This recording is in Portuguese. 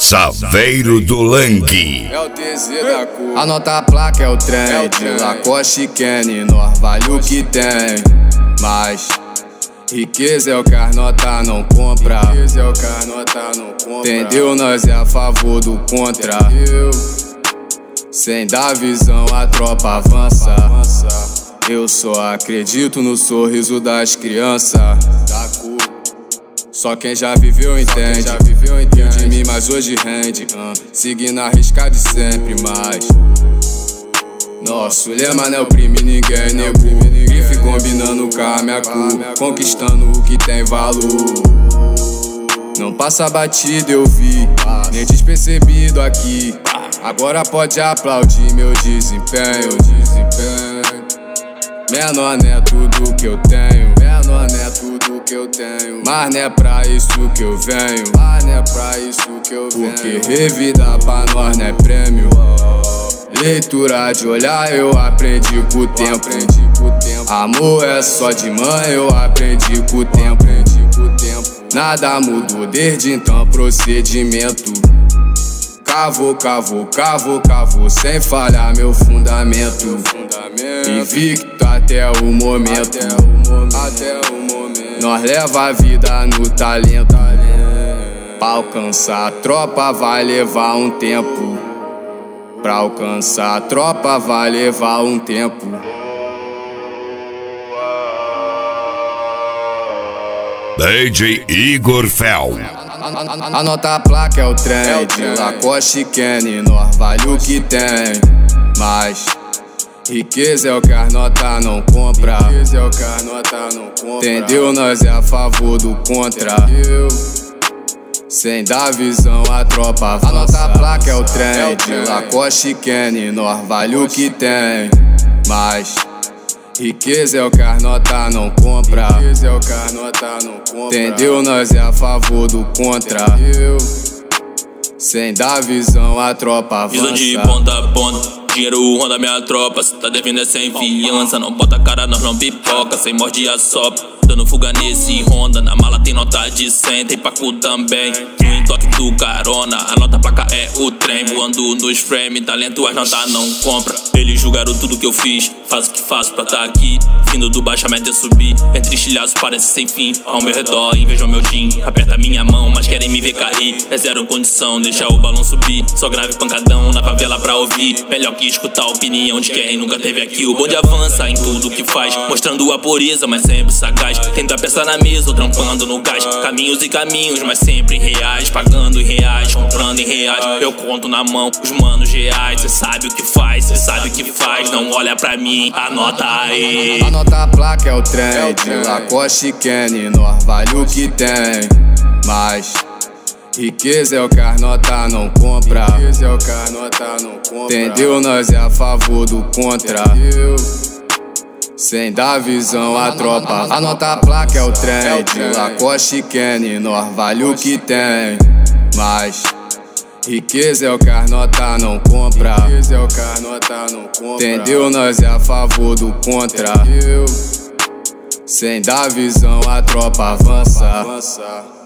Saveiro do Lang. É o TZ da cor. Anota a placa, é o trem. De Lacoste Kenny, nós vale o que tem. Mas riqueza é o que as nota não compra. Entendeu? Nós é a favor do contra. Sem dar visão a tropa avança. Eu só acredito no sorriso das crianças. Só quem já viveu entende. Viu de mim, mas hoje rende. Seguindo a risca de sempre, mas nosso lema não é oprimir ninguém, nego. Grife combinando com a minha cor, conquistando o que tem valor. Não passa batida, eu vi, nem despercebido aqui. Agora pode aplaudir meu desempenho. Menor não é tudo que eu tenho. Mas não é pra isso que eu venho. Porque revida pra nós não é prêmio. Leitura de olhar eu aprendi com o tempo. Amor é só de mãe, eu aprendi com o tempo. Nada mudou desde então, procedimento. Cavo, sem falhar meu fundamento. Invicto até o momento. Nós leva a vida no talento. Pra alcançar a tropa vai levar um tempo. Pra alcançar a tropa vai levar um tempo. DJ Igor Fel. Anota a placa, é o trem. De Lacoste Kenny, nós vale o que tem. Mas riqueza é o que as nota não compra. Entendeu? Nós é a favor do contra. Sem dar visão a tropa avança. Anota a placa, é o trem. De Lacoste Kenny, nós vale o que tem. Mas riqueza é o que as nota não compra. Entendeu? Nós é a favor do contra. Sem dar visão a tropa avança. Visão de ponta a ponta. Dinheiro ronda minha tropa, cê tá devendo é sem fiança. Não bota a cara, nós não pipoca, sem morde a sopa. Dando fuga nesse Honda, na mala tem nota de 100, tem pacu também. No entoque do carona, a nota placa é o trem. Voando nos frames, talento as notas não compra. Eles julgaram tudo que eu fiz, faço o que faço pra tá aqui. Vindo do baixamento eu subi, entre estilhaços parece sem fim. Ao meu redor invejam meu jean, aperta minha mão, mas querem me ver cair. É zero condição, deixa o balão subir. Só grave pancadão na favela pra ouvir. Melhor que escutar a opinião de quem nunca teve aqui. O bonde avança em tudo que faz, mostrando a pureza, mas sempre sagaz. Tendo a peça na mesa ou trampando no gás. Caminhos e caminhos, mas sempre reais. Pagando em reais, comprando em reais. Eu conto na mão os manos reais. Cê sabe o que faz, cê sabe o que faz. Não olha pra mim, anota aí. Anota a placa, é o trem. De Lacoste Kenny, nós vale o que tem. Mas riqueza é o que as nota não compra. Entendeu? Nós é a favor do contra. Sem dar visão a tropa. Anota a placa, é o trem. De Lacoste Kenny, nós vale o que tem. Mas riqueza é o que as nota não compra. Entendeu? Nós é a favor do contra. Sem dar visão a tropa avança.